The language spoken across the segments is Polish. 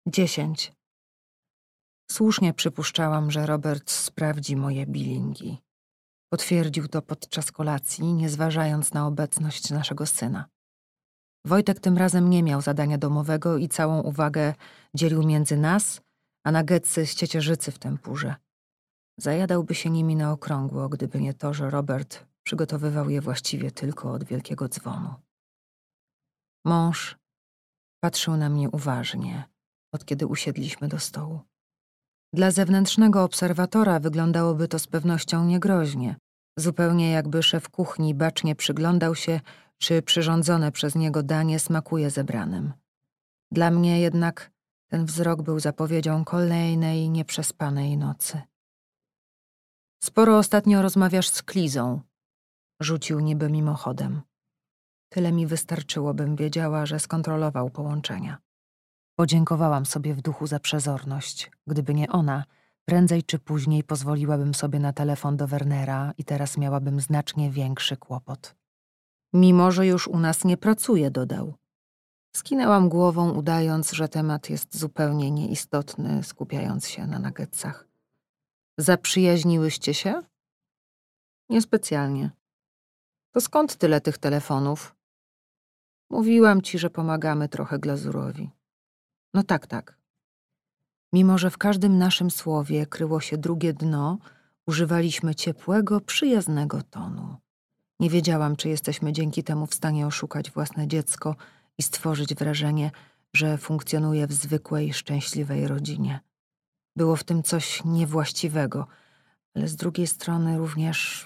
10. Słusznie przypuszczałam, że Robert sprawdzi moje bilingi. Potwierdził to podczas kolacji, nie zważając na obecność naszego syna. Wojtek tym razem nie miał zadania domowego i całą uwagę dzielił między nas, a nuggetsy z ciecierzycy w tempurze. Zajadałby się nimi na okrągło, gdyby nie to, że Robert przygotowywał je właściwie tylko od wielkiego dzwonu. Mąż patrzył na mnie uważnie, od kiedy usiedliśmy do stołu. Dla zewnętrznego obserwatora wyglądałoby to z pewnością niegroźnie, zupełnie jakby szef kuchni bacznie przyglądał się, czy przyrządzone przez niego danie smakuje zebranym. Dla mnie jednak ten wzrok był zapowiedzią kolejnej nieprzespanej nocy. Sporo ostatnio rozmawiasz z Klizą, rzucił niby mimochodem. Tyle mi wystarczyło, bym wiedziała, że skontrolował połączenia. Podziękowałam sobie w duchu za przezorność. Gdyby nie ona, prędzej czy później pozwoliłabym sobie na telefon do Wernera i teraz miałabym znacznie większy kłopot. Mimo, że już u nas nie pracuje, dodał. Skinęłam głową, udając, że temat jest zupełnie nieistotny, skupiając się na nuggetsach. Zaprzyjaźniłyście się? Niespecjalnie. To skąd tyle tych telefonów? Mówiłam ci, że pomagamy trochę Glazurowi. No tak. Mimo, że w każdym naszym słowie kryło się drugie dno, używaliśmy ciepłego, przyjaznego tonu. Nie wiedziałam, czy jesteśmy dzięki temu w stanie oszukać własne dziecko i stworzyć wrażenie, że funkcjonuje w zwykłej, szczęśliwej rodzinie. Było w tym coś niewłaściwego, ale z drugiej strony również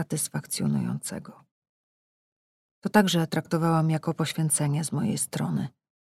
satysfakcjonującego. To także traktowałam jako poświęcenie z mojej strony.